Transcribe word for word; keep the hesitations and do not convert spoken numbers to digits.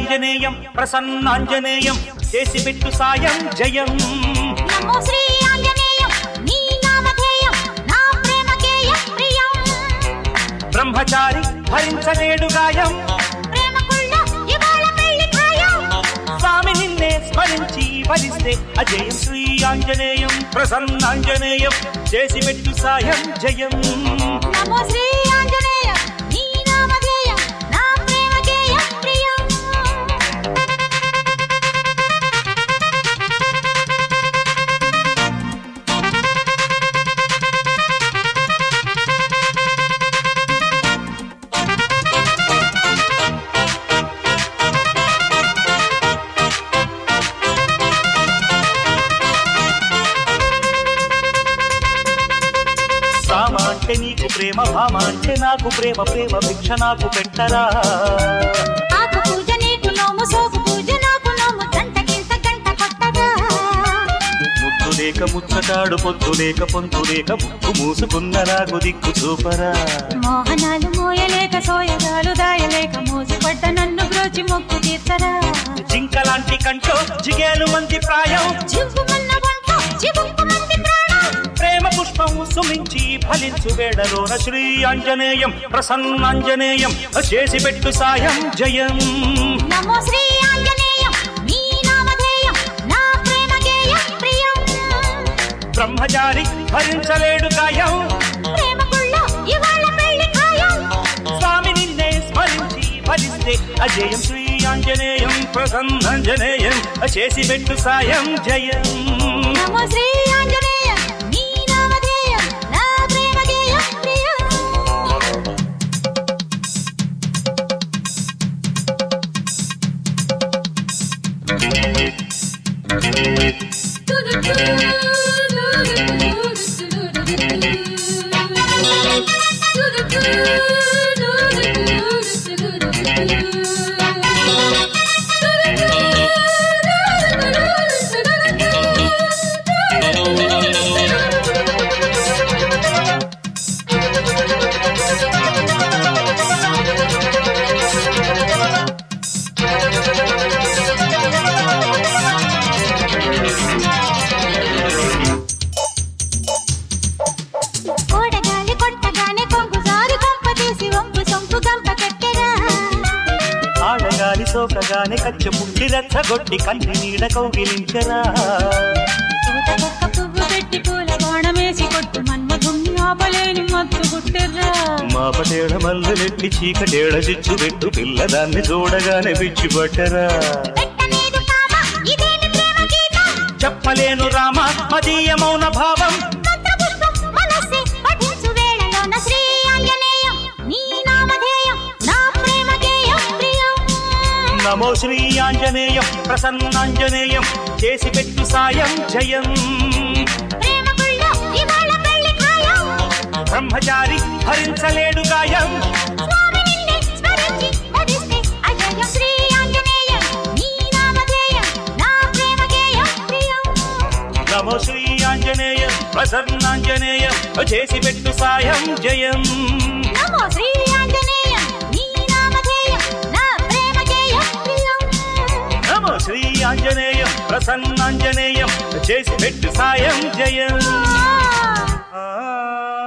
ఆంజనేయం ప్రసన్నాంజనేయం చేసి పెట్టు సాయం జయం నమో శ్రీ ఆంజనేయం నీ నామధేయం నా ప్రేమకేయం ప్రియం బ్రహ్మచారి భరించలేడు గాయం ప్రేమకుళ్ళ ఇవాళ పెళ్లి ఖాయం స్వామి నిన్నే స్మరించి వరిస్తే అజయం శ్రీ ఆంజనేయం ప్రసన్నాంజనేయం చేసి పెట్టు సాయం జయం నమో శ్రీ ఆంజనేయం నీ నామధేయం నా ప్రేమకేయం ప్రియం రామ అంటే నీకు ప్రేమ భామ అంటే నాకు ప్రేమ ప్రేమ భిక్ష నాకు పెట్టరా ఆకు పూజ నీకు నోము సోకు పూజ నాకు నోము గంట గింత గంట కొట్టగా ముద్దు లేక ముచ్చటాడు పొద్దు లేక పొంతు లేక ముక్కు మూసుకున్న నాకు దిక్కు చూపరా మోహనాలు మోయలేక సోయగాలు దాయలేక మోసపడ్డ నన్ను బ్రోచి మొక్కు తీర్చరా జింకలాంటి కంటో జిగేలు మంది ప్రాయం జివ్వుమన్న వంట జివుక్కుమంది ప్రాణం ప్రేమ పుష్పం సుమించి ఫలించు వేడలోన శ్రీ ఆంజనేయం ప్రసన్నాంజనేయం చేసి పెట్టు సాయం జయం నమో శ్రీ ఆంజనేయం నీ నామధేయం నా ప్రేమకేయం ప్రియం బ్రహ్మచారి భరించలేడు గాయం ప్రేమకుళ్ళ ఇవాళ పెళ్లి ఖాయం స్వామి నిన్నే స్మరించి వరిస్తే అజయం శ్రీ ఆంజనేయం ప్రసన్నాంజనేయం చేసి పెట్టు సాయం జయం నమో శ్రీ ఆంజనేయం నీ నామధేయం నా ప్రేమకేయం ప్రియం కోడగాలి కొట్టగానే కొంగు జారు కంప తీసి వంపు సొంపు గంప కట్టెరా ఆడగాలి సోకగానే కచ్చ పుట్టి రెచ్చగొట్టి కంటి నీడ కౌగిలించరా పూత కుక్క పువ్వు పెట్టి పూల కోణమేసి కొట్టు మన్మధుణ్ణి ఆపలేని మత్తు గుట్టెర్రా మా పటేడ మల్లులెట్టి చీకటేడ చిచ్చు పెట్టు పిల్లదాన్ని చూడగానే పిచ్చి పట్టరా పెట్టలేదు కామ ఇదేమి ప్రేమ గీతం చెప్పలేను రామ మదీయ మౌన భావం మంత్రపుష్పం మనస్సే పఠించు వేళలోన శ్రీ ఆంజనేయం నీ నామధేయం నా ప్రేమకేయం ప్రియం నమో శ్రీ ఆంజనేయం ప్రసన్నాంజనేయం చేసి పెట్టు సాయం జయం ప్రేమకుళ్ళ ఇవాళ పెళ్లి ఖాయం బ్రహ్మచారి భరించలేడు గాయం స్వామి నిన్నే స్మరించి వరిస్తే అజయం శ్రీ ఆంజనేయం నీ నామధేయం నా ప్రేమకేయం ప్రియం నమో శ్రీ ఆంజనేయం ప్రసన్నాంజనేయం చేసి పెట్టు సాయం జయం నమో శ్రీ ఆంజనేయం నీ నామధేయం నా ప్రేమకేయం ప్రియం నమో శ్రీ ఆంజనేయం ప్రసన్నాంజనేయం చేసి పెట్టు సాయం జయం ఆ ఆ